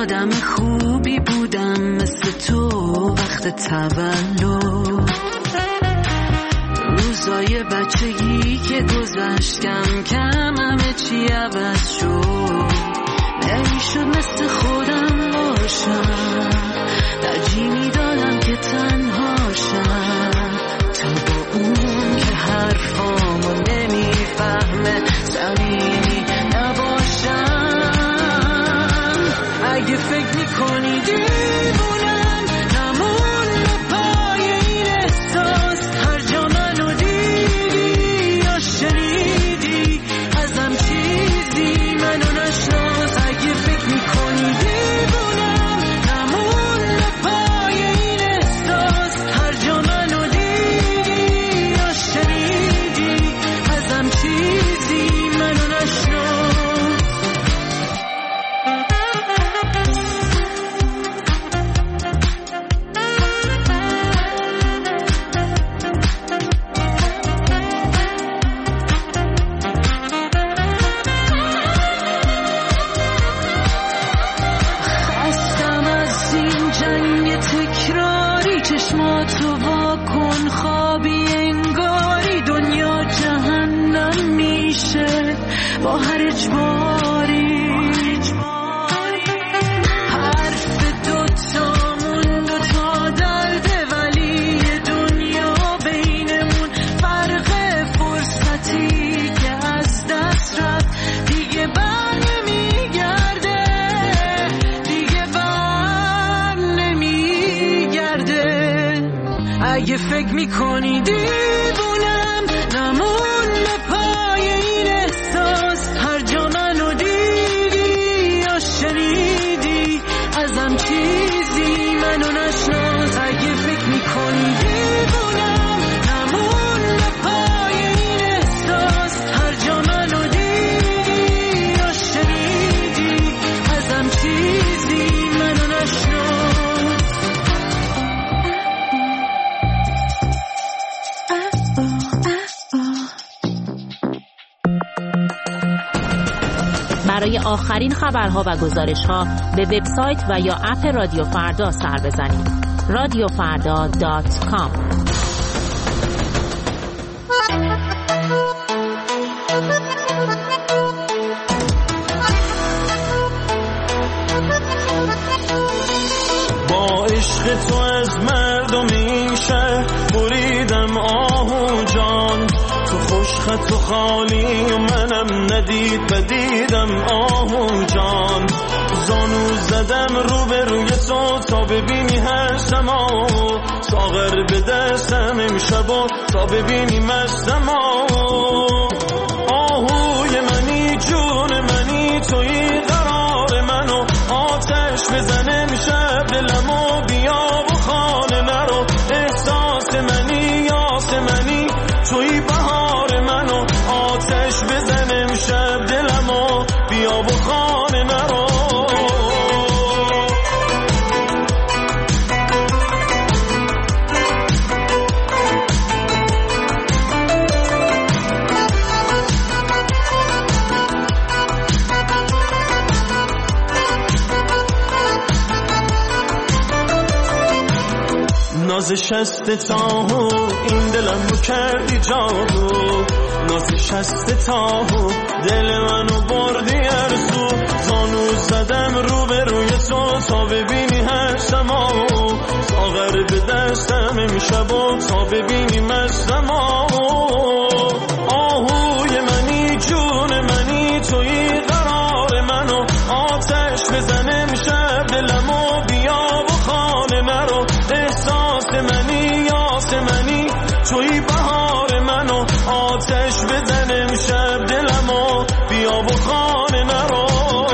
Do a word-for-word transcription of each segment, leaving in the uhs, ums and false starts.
آدم خوبی بودم مثل تو وقت تولد. روزای بچگی که گذشت کم کم همه چی عوض شد. نمیشد مثل خودم باشم، ترجیح میدادم که تنها شم تا با اون که حرفامو نمیفهمه صمیمی نباشم. اگه فکر میکنی دیوونم نمون پای این احساس، هر جا منو دیدی یا شنیدی ازم چیزی منو نشناس. اگه فکر میکنی دیوونم نمون پای این احساس، هر جا منو دیدی یا شنیدی ازم چیزی منو نشناس. خستم از این جنگ تکراری، چشماتو واکن خوابی انگاری دنیا جهنم میشه با هر اجباری. حرف دوتامون دوتا درده ولی یه دنیا بینمون، فرق فرصتی که از دست رفت دیگه بر نمیگرده، دیگه بر نمیگرده. اگه فکر میکنی دیوونم نمون پای این احساس، هر جا منو دیدی یا شنیدی ازم چیزی منو نشناس. اگه فکر میکنی دیوونم نمون پای این احساس، هر جا منو دیدی یا شنیدی ازم چیزی منو نشناس. برای آخرین خبرها و گزارش‌ها به وبسایت و یا اپ رادیو فردا سر بزنید. رادیو فردا دات کام. با عشق تو از مردم این شهر بریدم آهو جان، تو خوشخط و خالی و منم ندید بدیدم آهو جان. زانو زدم رو به روی تو تا ببینی هر سما، ساغر به دستم امشب و تا ببینی مستم. آهوی منی جون منی توی قرار منو، آتش بزنه امشب دلمو بیا و خانه نرو. احساس منی یاس منی توی بهار منو، آتش بزنه امشب دلمو بیا و خانه نرو. ناز شست تاهو این دلم رو کردی جادو، ناز شست تاهو دل منو بردی ارزو. زانو زدم رو به روی تو تا ببینی هر سما، ساغر به دستم امشب و تا ببینی مستم. آهوی منی جون منی توی قرار منو، آتش بزنه امشب دلمو بیا و خانه نرو. احساس منی یاس منی توی بهار منو، آتش بزنه امشب دلمو بیا و خانه نرو.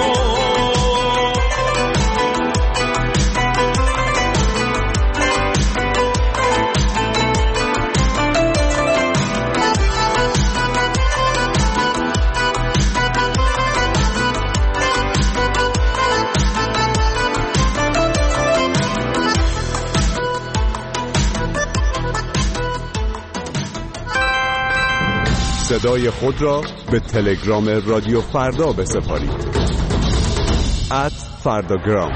صدای خود را به تلگرام رادیو فردا بسپارید. ات فرداگرام.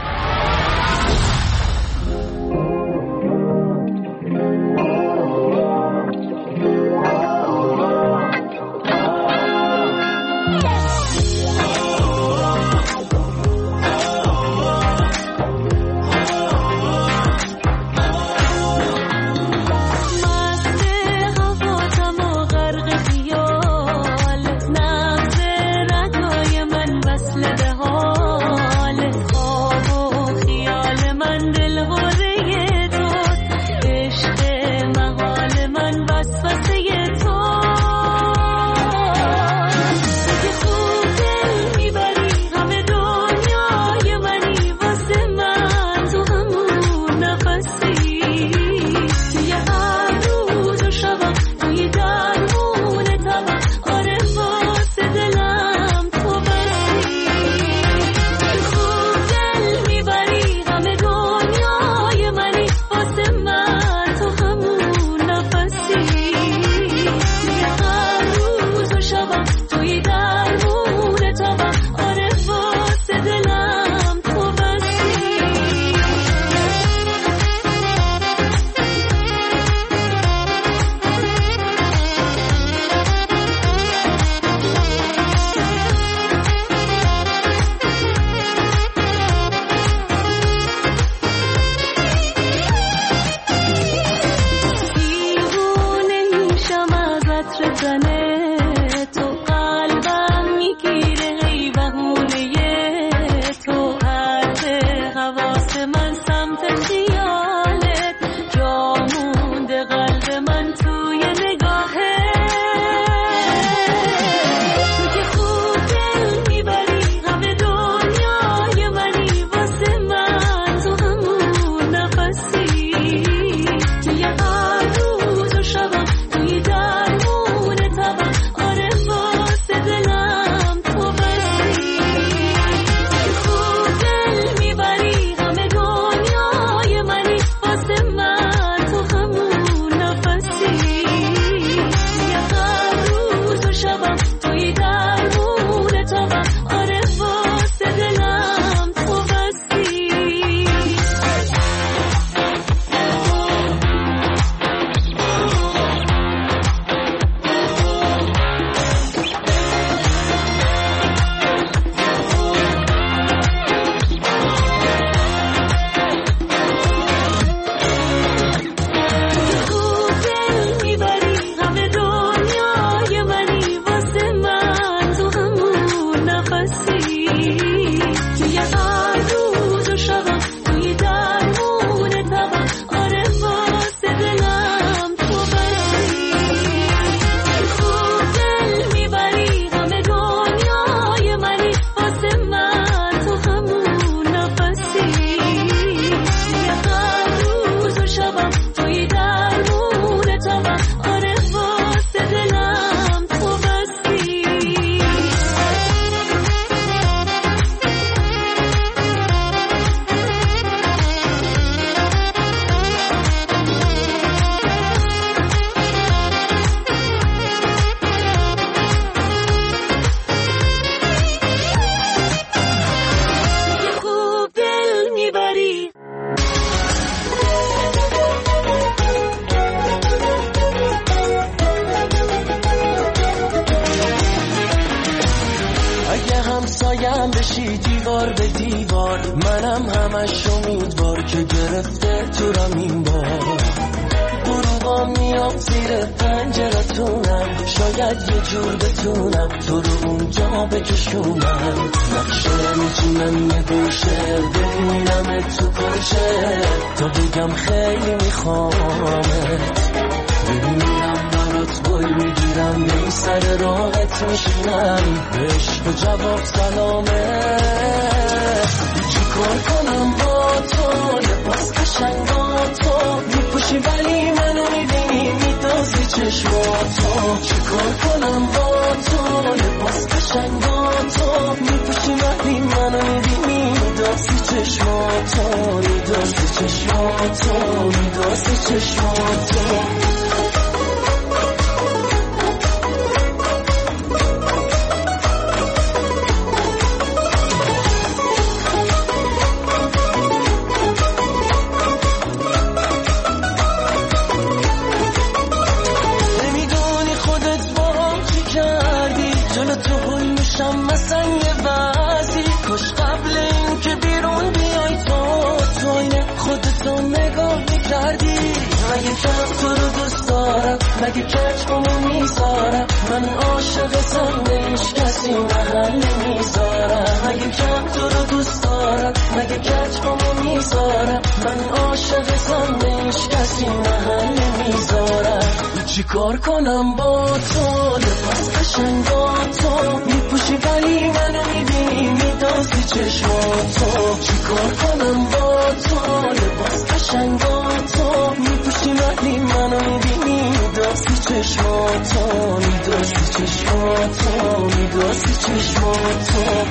مگه کچمونو میذارم من عاشق سندش کسی محل میذارم مگه کم تو رو دوست دارم مگه کچمونو میذارم من عاشق سندش کسی محل میذارم چی کار کنم با تو لباس قشنگا تو میپوشی ولی منو میبینی میدازی چشماتو چی کار کنم با تو لباس قشنگا تو میپوشی ولی منو میبینی میدازی چشماتو میدازی چشماتو میدازی چشماتو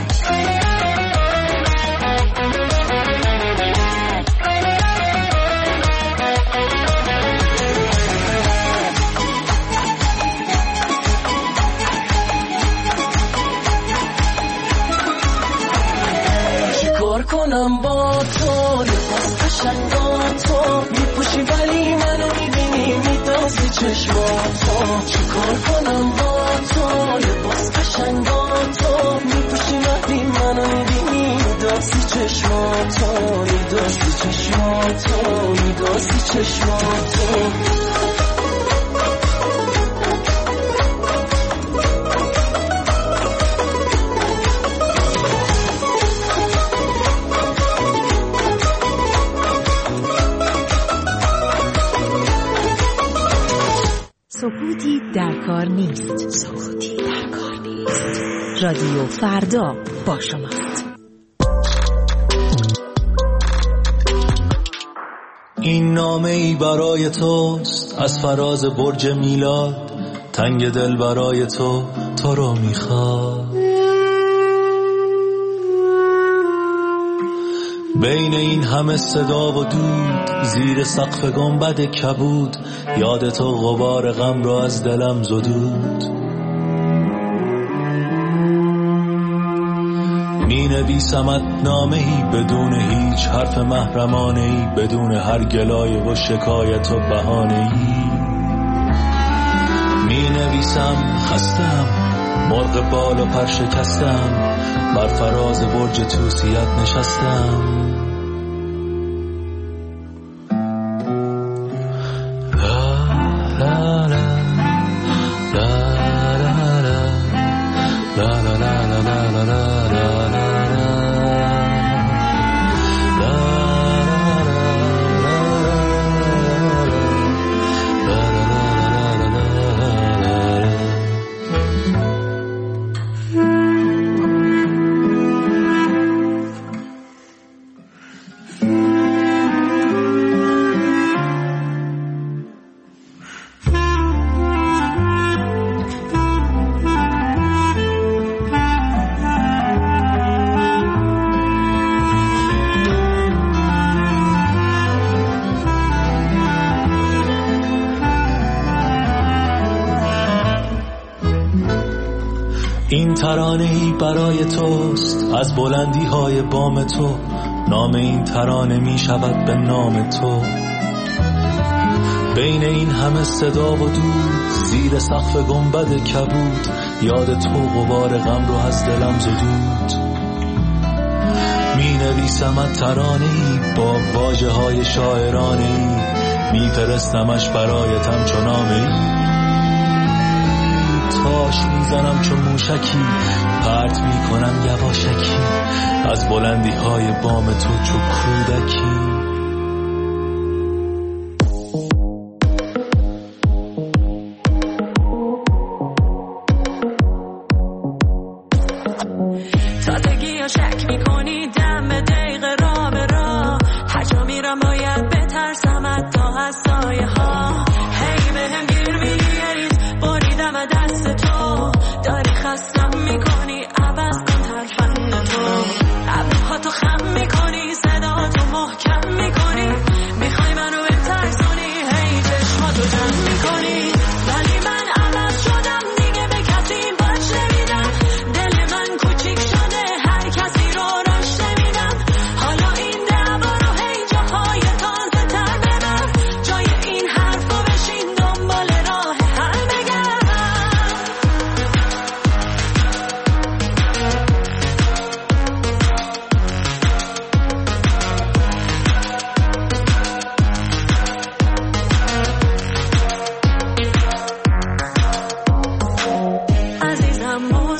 کنم با تو لباس قشنگا تو میپوشی ولی منو میبینی میدازی چشماتو چیکار کنم با تو لباس قشنگا تو میپوشی ولی منو میبینی میدازی چشماتو میدازی چشماتو میدازی چشماتو سکوتی در کار نیست. سکوتی در کار نیست. رادیو فردا با شماست. این نامه ای برای توست از فراز برج میلاد، تنگ دل برای تو تو رو میخواد. بین این همه صدا و دود، زیر سقف گنبد کبود، یاد تو غبار غم را از دلم زدود. می نویسمت نامه‌ای بدون هیچ حرف محرمانه‌ای، بدون هر گلایه و شکایت و بهانه‌ای. می نویسم خستم، مرغ بال و پر شکستم، بر فراز برج توسیت نشستم. این ترانه‌ای برای توست از بلندی های بام تو، نام این ترانه می شود به نام تو. بین این همه صدا و دود، زیر سقف گنبد کبود، یاد تو غبار غم رو از دلم زدود. می نویسمت ترانه‌ای با واژه های شاعرانه‌ای، می فرستمش برایتم چو نامه‌ای. تاش میزنم چون موشکی، پرت میکنم یواشکی، از بلندی های بام تو چو کودکی. تازگی یا شک میکنی دم به دقیقه را به را، هجا میرم باید بترسم حتی از سایه ها. هی به هم گیر میگیریز بریدم دست تو، داری خستم میکنی عوض کن ترفند تو. ابروها تو خم میکنی صدا تو محکم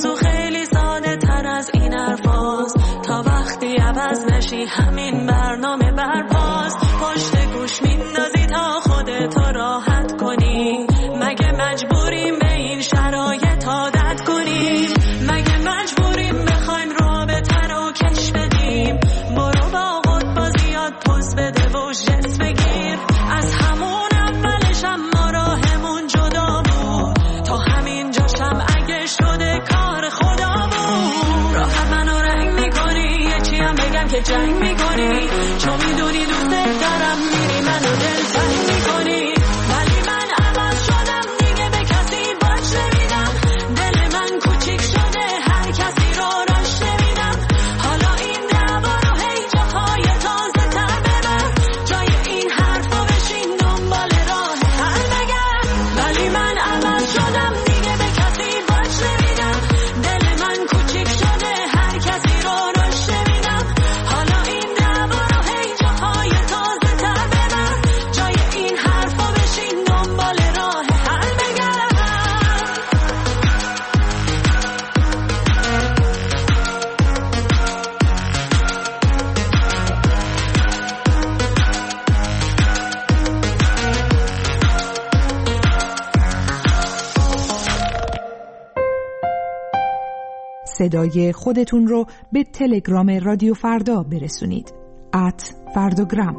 موضوع خیلی ساده تر از این حرفاست. تا وقتی عوض نشی همین برنامه برپاست. پشت گوش میندازی تا خودتو راحت کنی. مگه مجبوریم به این شرایط عادت کنیم؟ مگه مجبوریم بخوایم رابطه رو کش بدیم؟ برو با خود بازیات پوز بده و جس بگیر. از همون اولش هم ما راهمون جدا بود. تا همین جاشم اگه شده کار خدا بود. راحت منو رنگ میکنی، یه چی هم بگم که جنگ میکنی. چون میدونی دوست دارم میری منو دل تنگ میکنی. ولی من عوض شدم دیگه به کسی باش نمیدم. دل من کوچیک شده هر کسی رو راش نمیدم. حالا این دعوا رو هی جاهای تازه تر ببر. جای این حرفا بشین دنبال راه حل بگرد. ولی من عوض شدم دیگه به کسی باش نمیدم. دل من کوچیک شده هر کسی رو راش نمیدم. حالا این دعوا رو هی جاهای تازه تر ببر. جای این حرفا بشین دنبال راه حل بگرد. صدای خودتون رو به تلگرام رادیو فردا برسونید. ات فرداگرام.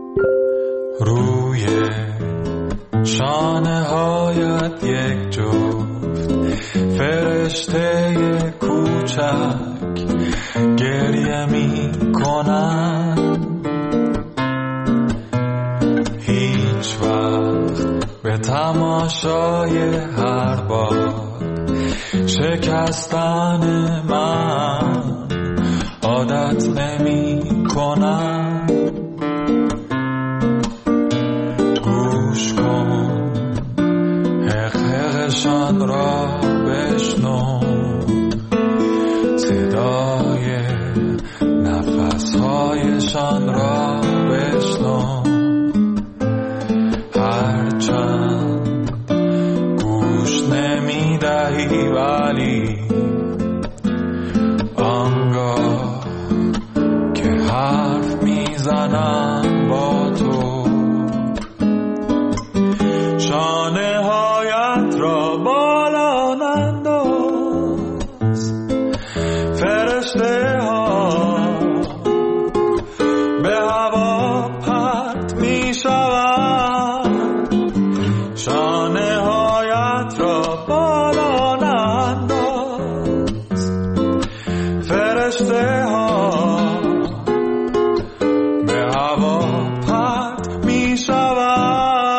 روی شانه هایت یک جفت فرشته کوچک گریه می کنن. هیچ وقت به تماشای هر بار شکستن من عادت نمی کنم. گوش کن حق حقشان را بشنو. صدای نفسهایشان را بشنو. هرچند گوش نمی دهی ولی آنگاه که حرف میزنن با تو. شانه هایت را بالا ننداز. فرشته ها به هوا پرت می شوند. شانه هایت را بالا ننداز. فرشته ها به هوا پرت می شوند.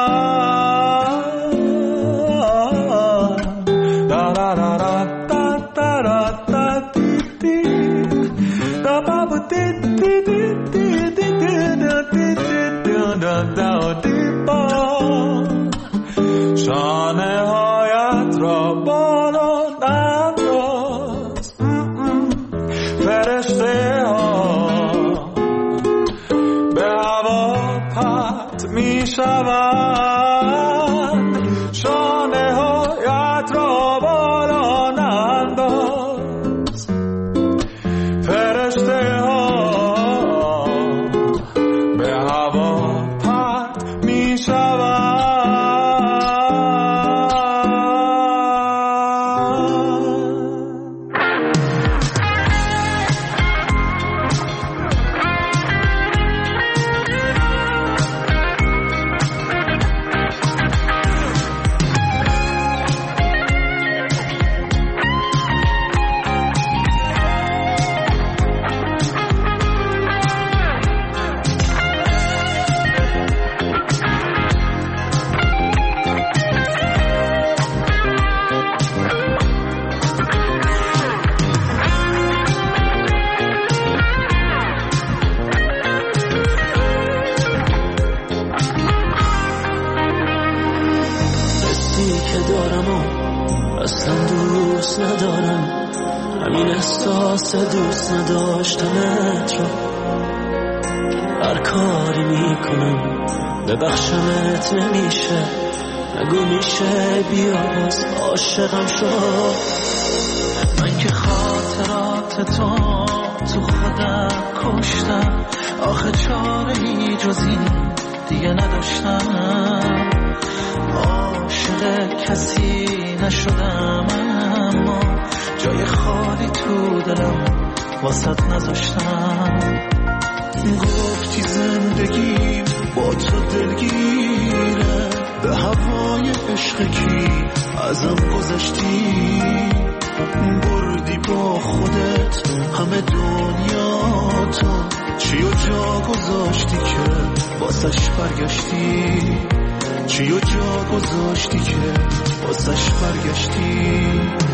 دا دا دا دا دا دا دا دی دی دا با با دی دی دی دی دی دا دی دی دا دا دی با. شانه هایت را بالا ننداز. فرشته ها به هوا پرت می شوند. شانه هایت را بالا ننداز. فرشته ها به هوا پرت می شوند. احساس دوست نداشتنت رو هر کاری میکنم ببخشمت نمیشه. نگو میشه بیا باز عاشقم شد. من که خاطرات تو تو خودم کشتم، آخه چاره ای جز این دیگه نداشتم. عاشق کسی نشدم اما جای خالی تو دلم واسط نذاشتم. گفتی زندگیم با تو دلگیره، به هوای عشق کی ازم گذشتی. بردی با خودت همه دنیا تو، چی و جا گذاشتی که واسش برگشتی. چی و جا گذاشتی که واسش برگشتی.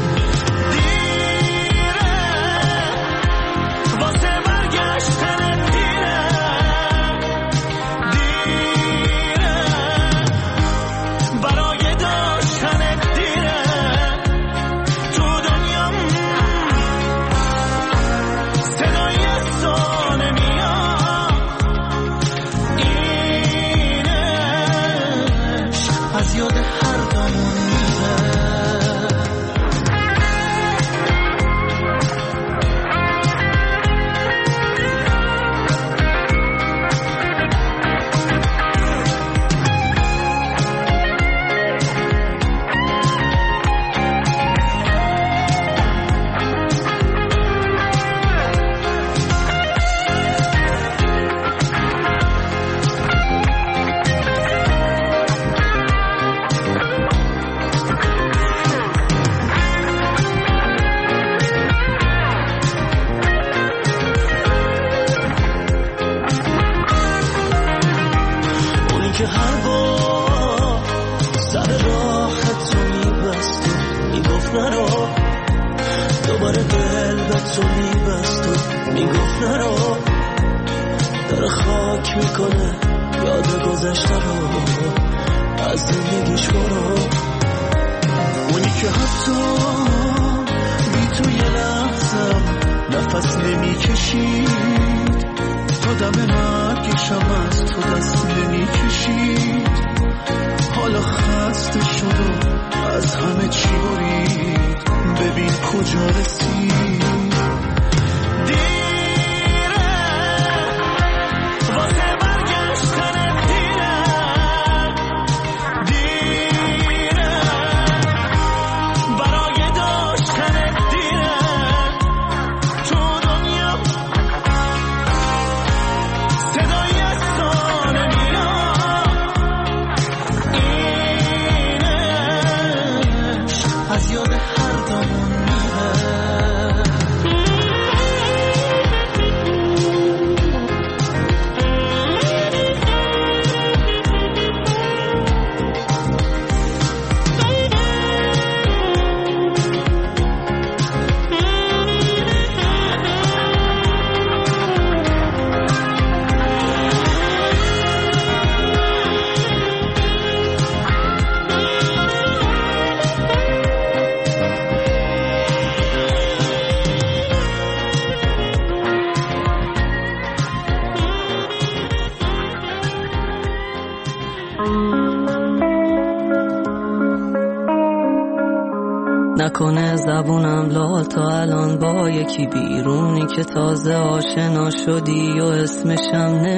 نکنه زبونم لال تا الان با یکی بیرونی که تازه آشنا شدی و اسمشم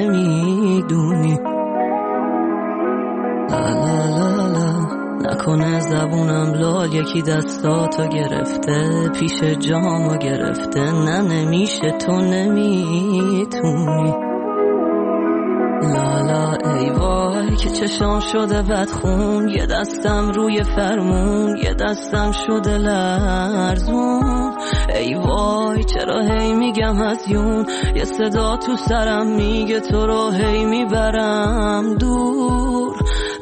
نمیدونی. لا لا لا لا. نکنه زبونم لال یکی دستاتو گرفته، پیش جامو گرفته. نه نمیشه تو نمیتونی. لالا ای وای که چشام شده بدخون، یه دستم روی فرمون یه دستم شده لرزون. ای وای چرا هی میگم هزیون، یه صدا تو سرم میگه تو رو هی میبرم دور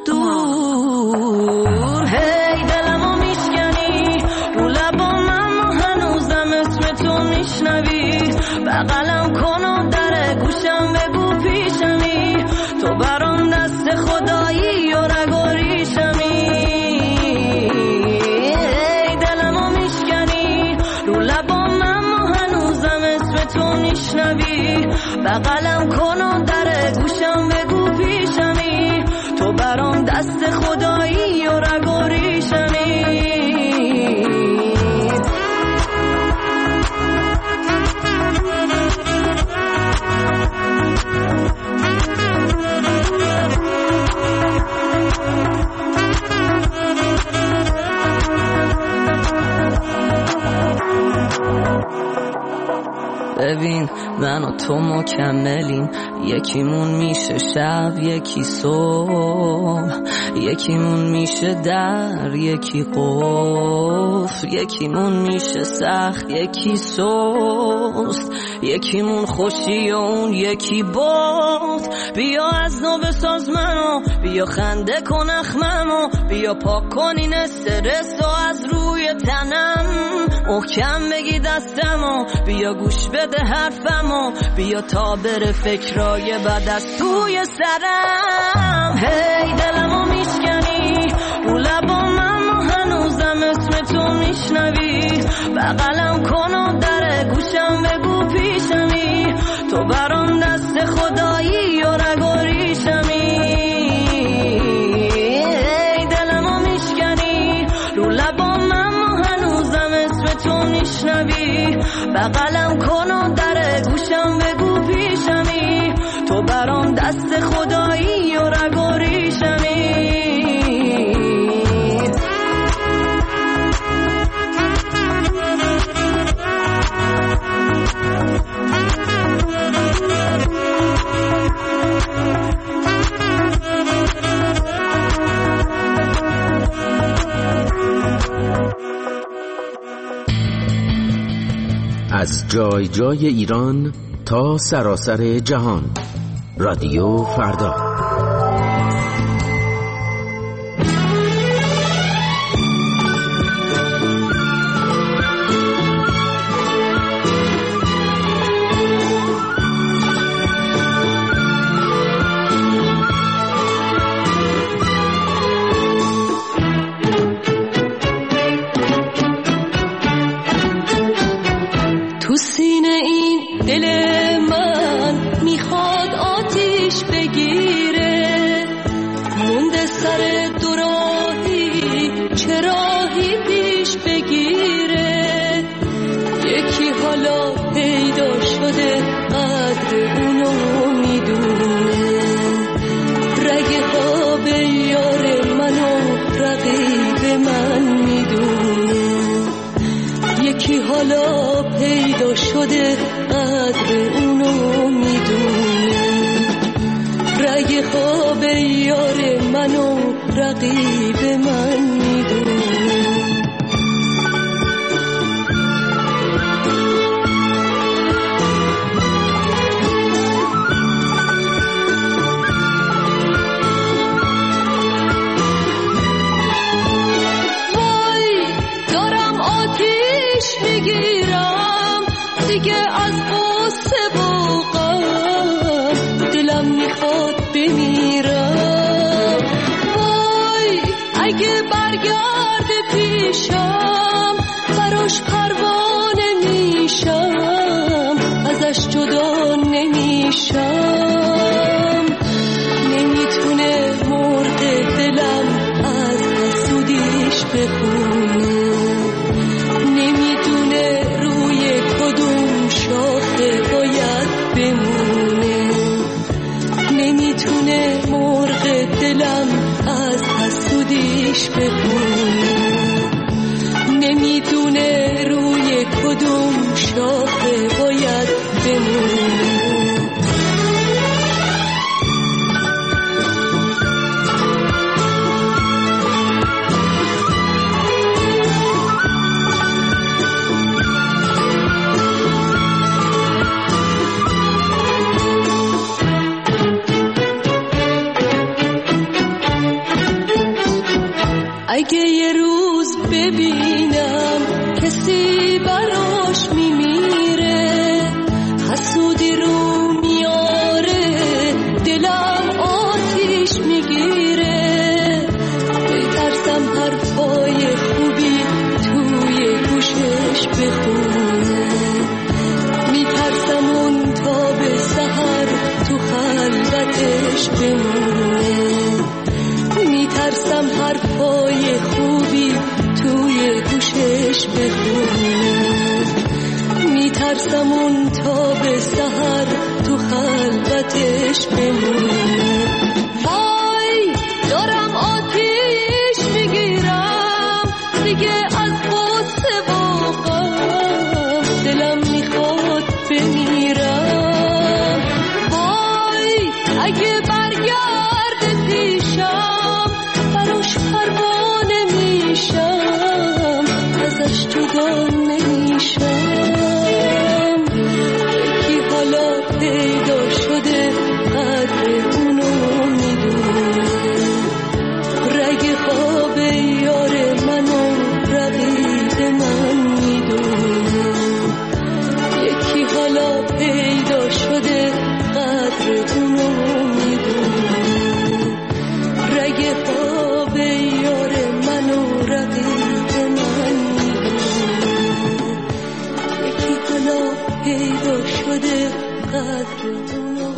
دور. هی دلمو میشکنی رو لبام اما هنوزم اسم تو میشنوی. بغلم کن و در گوشم بگو پیشمی، تو برام دست خدایی و رگ و ریشمی. ای دلمو میشکنی رو لبام اما هنوزم اسم تو میشنوی. بغلم کن و در گوشم بگو پیشمی، تو برام دست خدایی و رگ و ریشمی. ببین من و تو مکملیم، یکیمون میشه شب یکی صبح، یکیمون میشه در یکی قفل، یکیمون میشه سخت یکی سست، یکیمون خوشی و اون یکی باد. بیا از نو بساز منو، بیا خنده کن اخممو، بیا پاک کن این استرس و از روی تنم، محکم بگی دستمو، بیا گوش بده حرفمو، بیا تا بره فکرای بد از توی سرم. هی دلمو میشکنی رو لبام، اما هنوزم اسم تو میشنوی، بغلم کن و در گوشم بگو پیشمی، تو برام دست خدایی و رگ و ریشمی. هی دلمو میشکنی رو لبام، اما هنوزم اسم تو میشنوی، بغلم کن و در گوشم بگو پیشمی، تو برام دست خدایی و رگ و ریشمی. از جای جای ایران تا سراسر جهان، رادیو فردا. تو سینه این دل من میخواد آتیش بگیره، مونده سر دوراهی چه راهی پیش بگیره، یکی حالا پیدا شده قدر اونو میدونه، رگ خواب یار منو رقیب من میدونه، یکی حالا پیدا شده قدر اونو میدونه، رگ خواب یار منو رقیب من میدونه. میگیرم دیگه از قصه و غم، دلم میخواد بمیرم، وای اگه برگرد پیشم براش پروانه میشم، ازش جدا نمیشم، نمیتونه مرغ دلم از حسودیش بخونه، باید بمونه، نمیتونه مرغ دلم از حسودیش بخونه، نمیدونه روی کدوم شاخه باید بمونه. اگه یه روز ببینم کسی براش میمیره، حسودی رو میاره، دلم آتیش میگیره، بترسم حرفای خوبی توی گوشش بخونه، میترسم اون تا به سحر تو خلوتش بمونه، خودش بخونه، میترسم اون تا به سحر تو خلوتش بمونه. وای دارم آتیش میگیرم دیگه از غصه و غم، دلم میخواد بمیرم. وای اگه برگرد پیشم براش پروانه میشم، ازش جدا نمیشم. یکی حالا پیدا شده قدر اونو میدونه، رگ خواب یار منو رقیب من میدونه. یکی حالا پیدا شده قدر اونو میدونه، رگ خواب یار منو رقیب من میدونه. یکی حالا پیدا شده قدر اونو.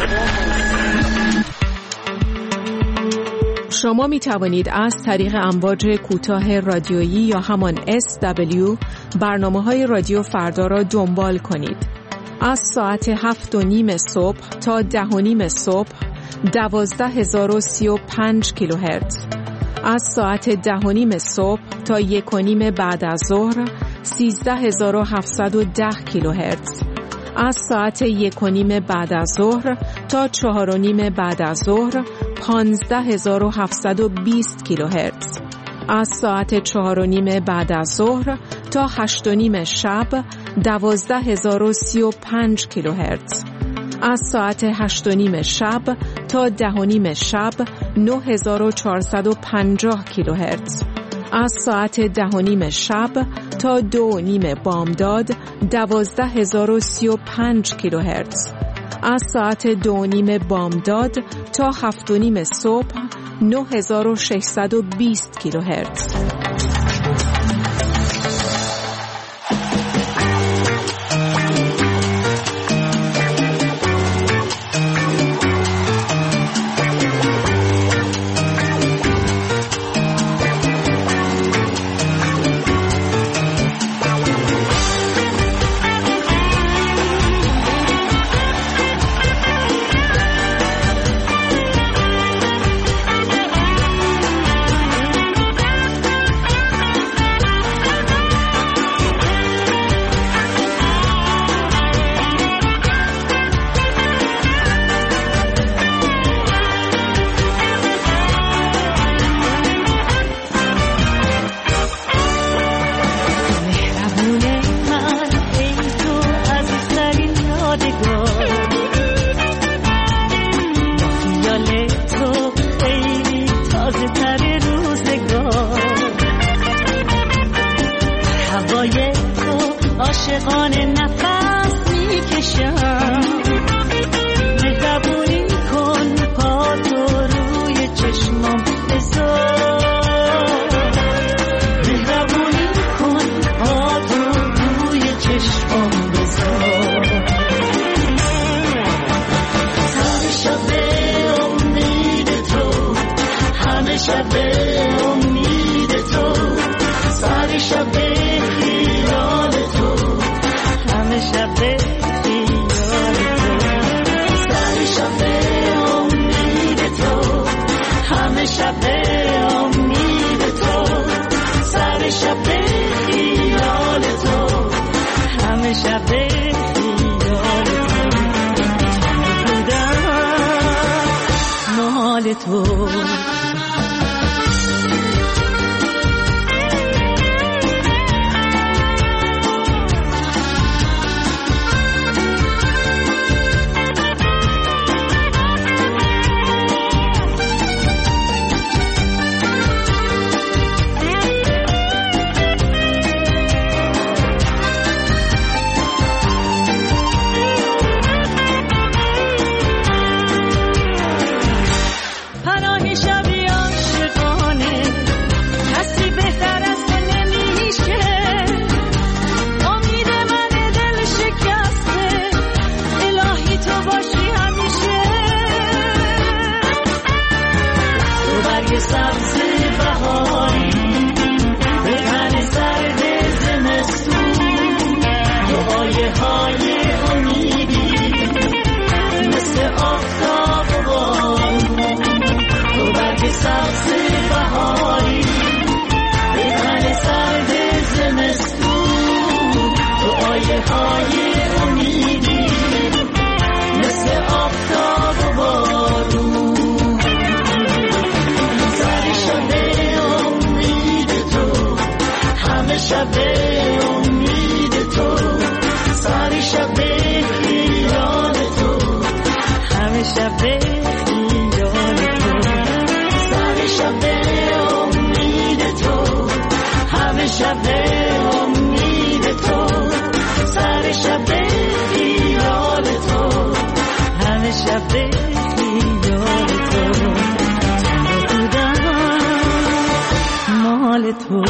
شما می توانید از طریق امواج کوتاه رادیویی یا همان اس دبلیو برنامه های رادیو فردا را دنبال کنید. از ساعت هفت و نیم صبح تا ده و نیم صبح دوازده هزار و سی و پنج کیلوهرتز، از ساعت ده و نیم صبح تا یک و نیم بعد از ظهر سیزده هزار و هفتصد و ده کیلوهرتز، از ساعت یک و نیم بعد از ظهر تا چهار و نیم بعد از ظهر پانزده هزار و هفتصد و بیست کیلوهرتز، از ساعت چهار و نیم بعد از ظهر تا هشت و نیم شب دوازده هزار و سی و پنج کیلوهرتز، از ساعت هشت و نیم شب تا ده و نیم شب نه هزار و چهارصد و پنجاه کیلوهرتز، از ساعت ده و نیم شب تا دو و نیم بامداد دوازده هزار و سی و پنج کیلوهرتز، از ساعت دو و نیم بامداد تا هفت و نیم صبح نه هزار و ششصد و بیست کیلوهرتز. عاشقانه نفس میکشم، مهربونی کن پا تو روی چشمام بذار، مهربونی کن پا تو روی چشمام بذار. سر شب امید تو، همه شب امید تو، سر شب خیال تو، همه شب خیال تو، سر شب امید تو، همه شب امید تو، سر شب خیال تو، همه شب خیال تو، بودم مال تو. پناهی شبیه شب امید تو، سر شب خیال تو، همه شب خیال تو، سر شب امید تو، همه شب امید تو، سر شب خیال تو، همه شب خیال تو، بودم مال تو.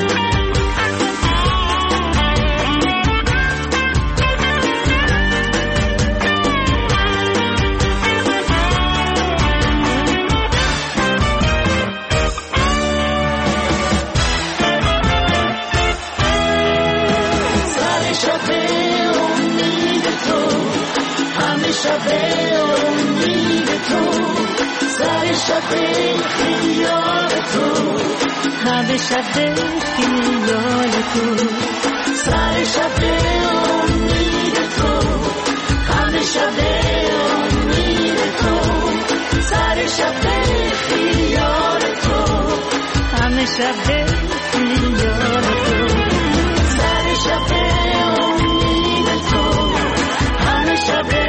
شب امید تو، سر شب خیال تو، همه شب خیال تو، سر شب امید تو، همه شب امید تو، سر شب خیال تو، همه شب خیال تو، سر شب امید تو، همه شب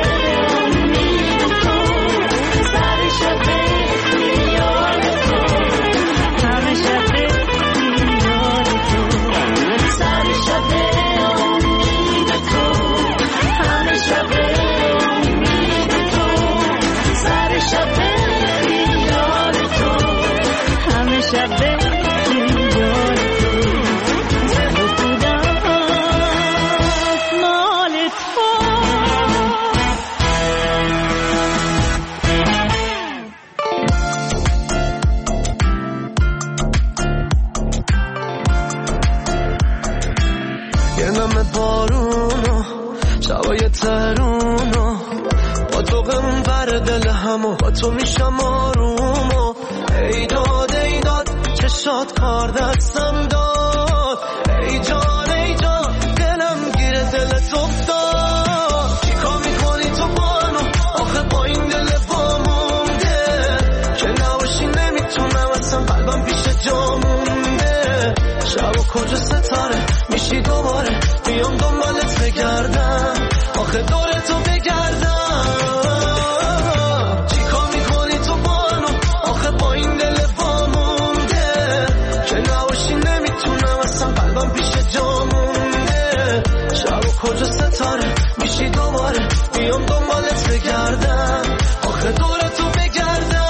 ترونو با تو غم بر دل همو با تو میشم آرومو ای داد ای داد چشات کار دستم داد ای جان ای جان دلم گیره دلت افتاد چیکار میکنی تو بانو آخه با این دل وامونده که نباشی نمیتونم اصلا قلبم پیش جا مونده شب و کجا ستاره میشی دوباره بیام دنبالت بگردم آخه دور تو بگردم چیکار میکنی تو بانو آخه با این دل وامونده که نباشی نمیتونم اصلا قلبم پیش جا مونده شب و کجا ستاره میشی دوباره بیام دنبالت بگردم آخه دور تو بگردم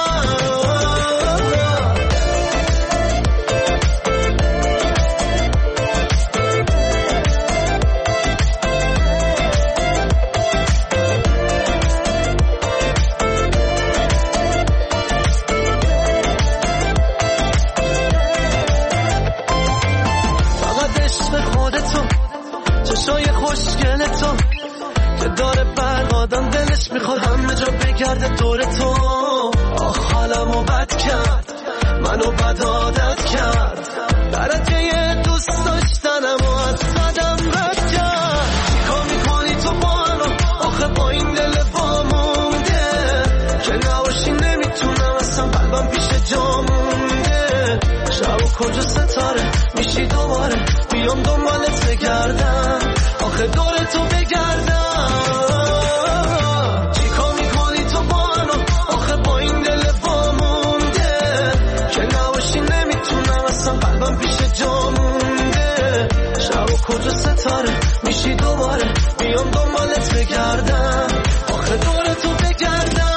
میخواد همه جا بگرده دور تو آخ حالمو بد کرد منو بد عادت کرد درجه دوست داشتنم و از قدم رد کرد چیکار میکنی تو بانو آخه با این دل وامونده که نباشی نمیتونم اصلا قلبم پیش جا مونده شب و کجا ستاره میشی دوباره بیام دنبالت بگردم آخه دور تو بگردم کجا ستاره میشی دوباره بیام دنبالت بگردم آخه دور تو بگردم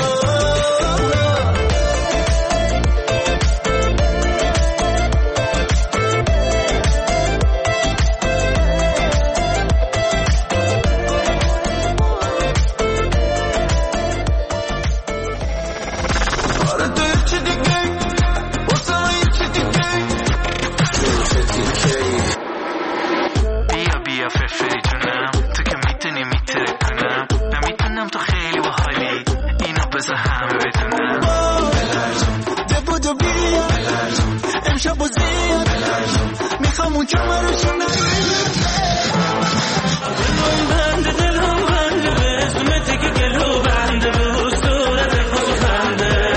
آره تو یه چی دیگه واسه من یه چی دیگه بیا فرفری جونم تو که میتونی میتره کنم نمیتونم تو خیلی باحالی اینو بذار همه بدونم بلرزون دبودو بیا بلرزون امشب و زیاد بلرزون میخوام اون کمر رو شنم دلم بنده دلم بنده به اسمتی که گلو بنده به صورت خوش خنده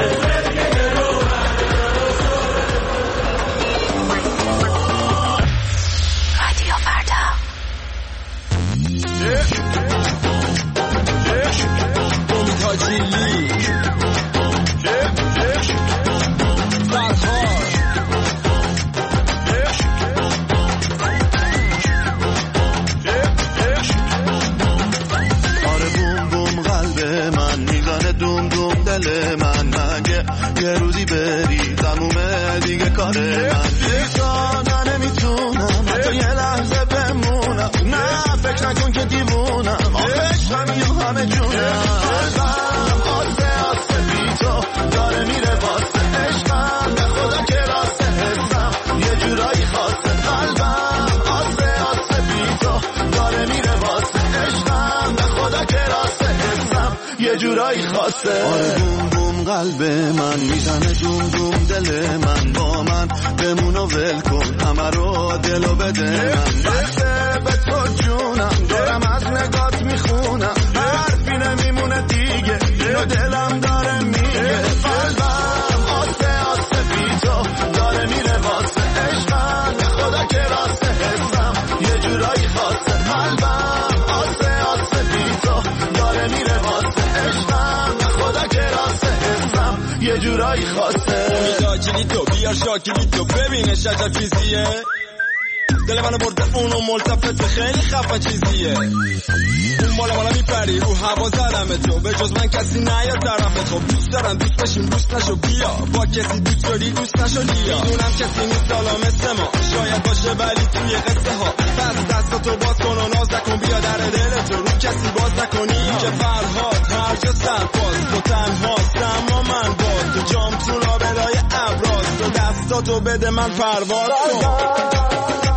جورایی خاصه. آره بوم بوم قلب من میزنه دوم دوم دل من، با من بمون و ول کن همه رو دلو بده من. بسته به تو جونم دارم از نگات میخونم، حرفی نمیمونه دیگه اینو دلم داره میگه. قلبم آسه آسه بی تو داره میره واسه عشقم، خدا که راسته حسم یه جورایی خاصه. قلبم آسه آسه بی تو داره میره واسه عشقم، خدا که راسته حسم یه جورایی خاصه. میدا کلیتو بیار شاکلیتو ببینه شجر چیزیه، دل منو برده اونو ملتفت خیلی خفه چیزیه. اون مالا مالا میپری رو هوا زدم تو، به جز من کسی نیار طرف تو. دوست دارن دوست بشیم دوست نشو بیا، با کسی دوست داری دوست نشو لیا. میدونم کسی نیست حالا مثل ما، شاید باشه ولی توی قصه ها. بس دستاتو باز کن و ناز نکن، بیا در دل تو رو کسی باز نکنی. که فرهاد هر جا سرپاز تو تنها اما من باز تو جام تو لابلای ابراز. تو دستاتو بده من پرواز کن.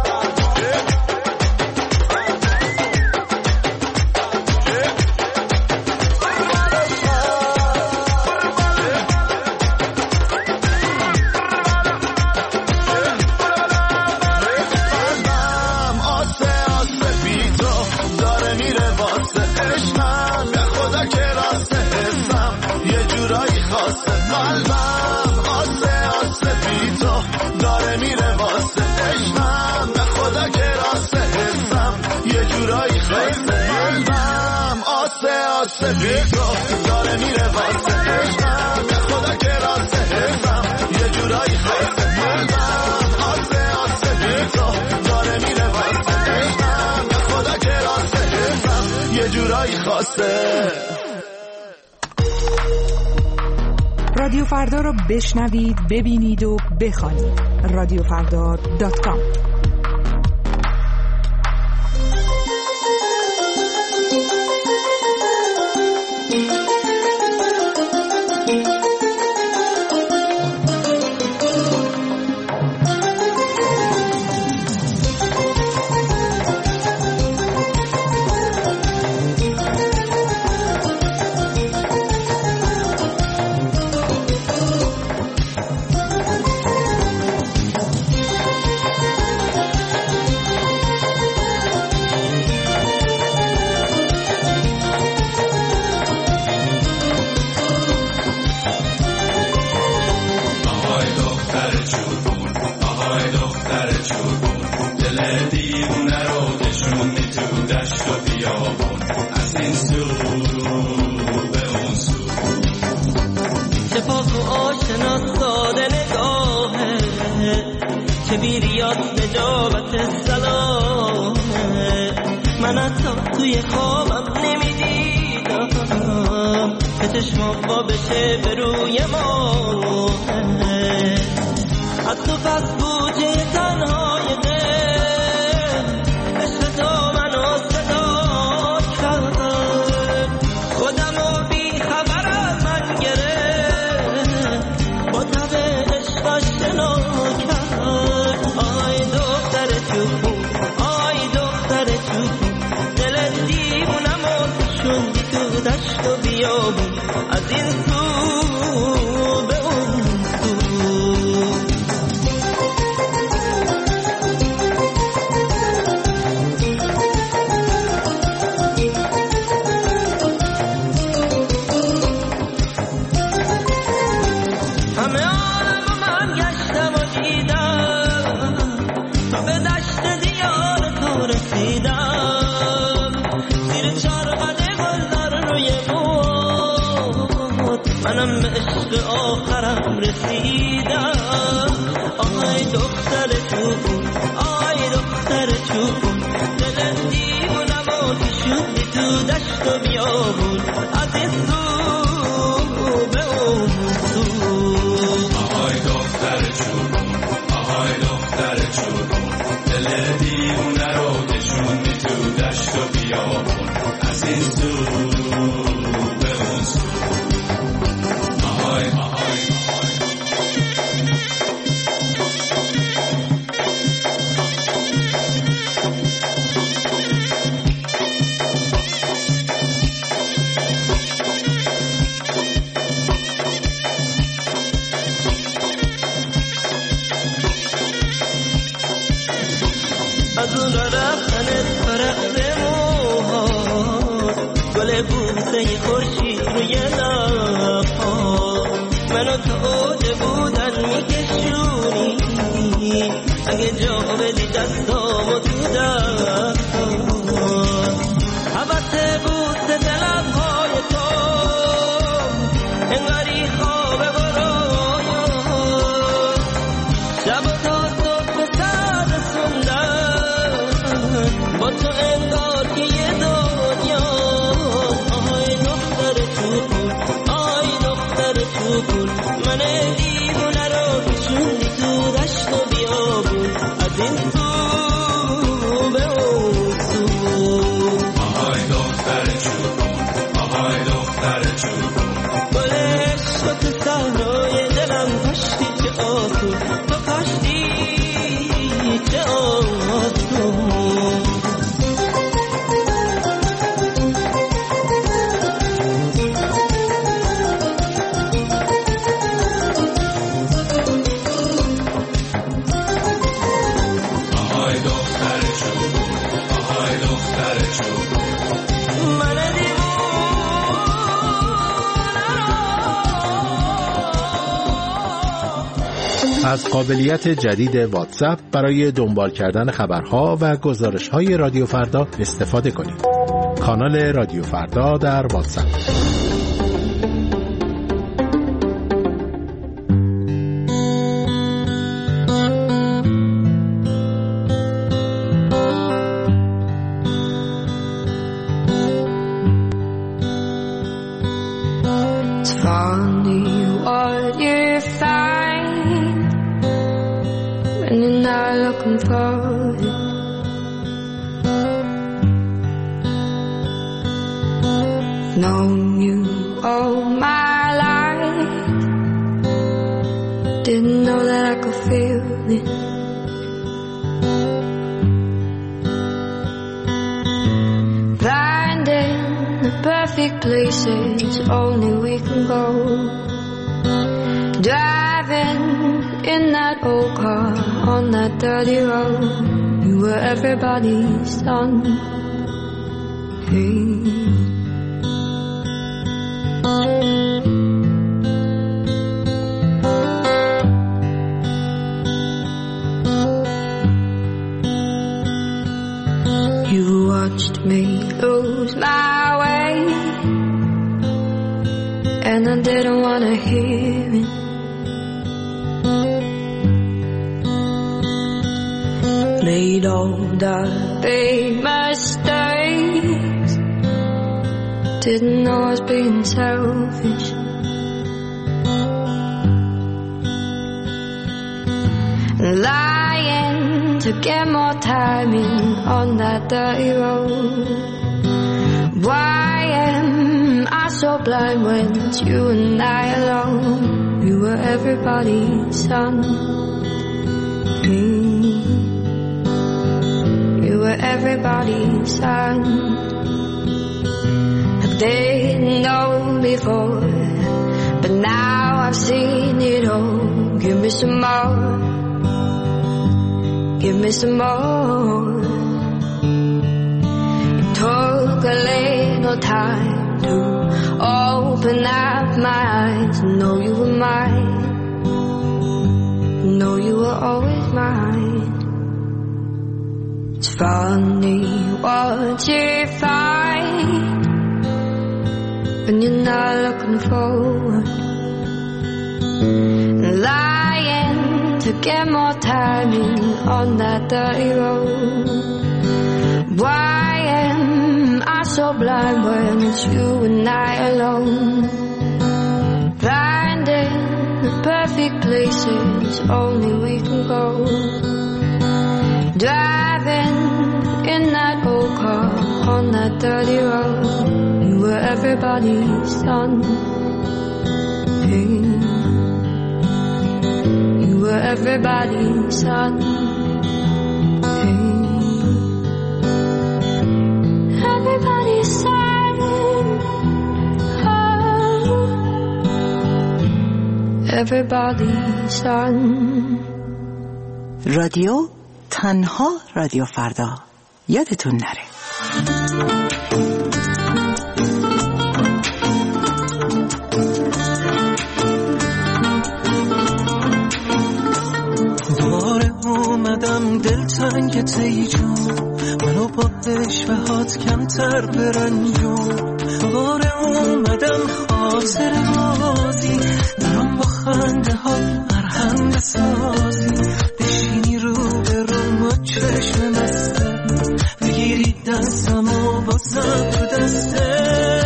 سفیدو داره میره واسه عشقم، به خدا که راسته حسم یه جورایی خاصه. قلبم آسه آسه بیتو داره میره واسه عشقم، به خدا که راسته حسم یه جورایی خاصه. رادیو فردا رو بشنوید، ببینید و بخوانید. رادیو فردا دات کام. منم به عشق آخرم رسیدم. آی دختر چوبون، آی دختر چوبون، دل دیوونم و کشوندی تو دشت و بیابون، از این سو به اون سو. آهای دختر چوبون، آهای دختر چوبون، دل دیوونه رو کشوندی تو دشت و بیابون، از این سو به اون سو. آهای آهای از اون را رفتنت فرق موهات، گل بوسه خورشید روی لب‌ها، منو تو اوج بودن میکشونی، اگه جا بدی دستامو تو دستات، حبت بوسه دلب‌های تو انگاری خواب برایا، شب تا صبح به سر رسوندن با تو انگار که یه دنیا. آهای دختر توپول، آهای دختر توپول، من دیوونه رو کشوندی تو دشت و بیابون، از این تو به اون تو. آهای دختر توپول، آهای دختر توپول، گل عشق تو صحرای دلم کاشتی چه آسون، تو کاشتی چه آسون. از قابلیت جدید واتساپ برای دنبال کردن خبرها و گزارش‌های رادیو فردا استفاده کنید. کانال رادیو فردا در واتساپ. Known you all my life, didn't know that I could feel it. Blind in the perfect places only we can go. Driving in that old car on that dirty road, you were everybody's son. Hey. You watched me lose my way, and I didn't want to hear it. Made all the big mistakes, didn't know I was being selfish. Lying to get more time in on that dirty road. Why am I so blind when it's you and I alone? You were everybody's son. Mm. You were everybody's son. I didn't know before, but now I've seen it all. Give me some more. Give me some more. It took a little time to open up my eyes and know you were mine. Know you were always mine. It's funny what you find when you're not looking forward. Lying to get more time in on that dirty road. Why am I so blind when it's you and I alone? Blind in the perfect places only we can go. Driving in that old car on that dirty road. You were everybody's son. Hey. You were everybody's son. Hey. Everybody's son. Oh. Everybody's son. رادیو تنها رادیو فردا یادتون نره. دوباره اومدم دلتنگ تیجون، منو با اشوهات کمتر برنجون. دوباره اومدم خاطر بازی، برام با خنده ها مرهم بسازی. بشینی رو به رو با چشم مسته، بگیری دستم و بازم تو دسته.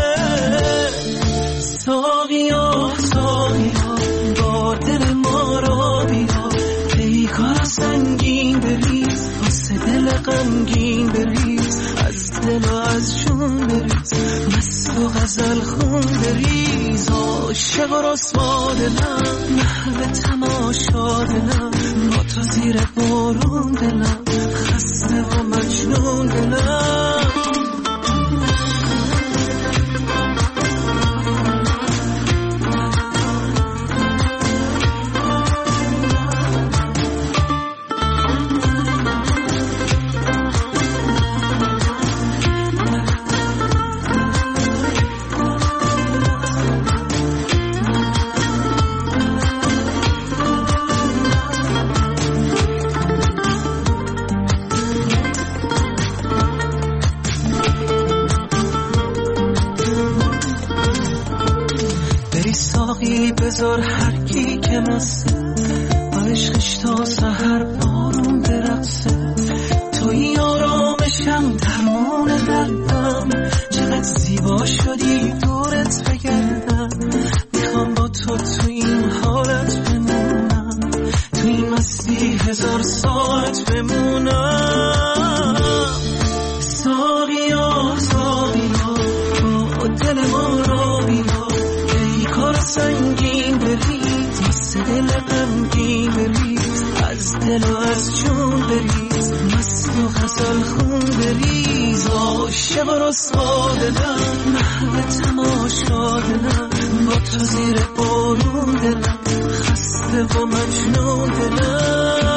ساقیا ساقیا با دل ما را بیا، پیکار سنگین بریز واسه دل غمگین بریز، از دل و از جون بریز، مست و غزل خون بریز. عاشق و رسوا دلم، محو تماشا دلم، با تو زیر بارون دلم، خسته و مجنون دلم. بذار هر کی که مسته، با عشقش تا سحر بارون برقصه. توی آرامشم درمان دردم، چقدر زیبا شدی دورت بگردم. میخوام با تو تو این حالت بمونم، تو این مستی هزار ساعت بمونم. ساقیا ساقیا با دل ما را بیا، پیکار سنگین بریز واسه دل غمگین بریز، از دل و از جون بریز، مست و غزل خون بریز. عاشق و رسوا دلم، محو تماشا دلم، با تو زیر بارون دلم، خسته و مجنون دلم.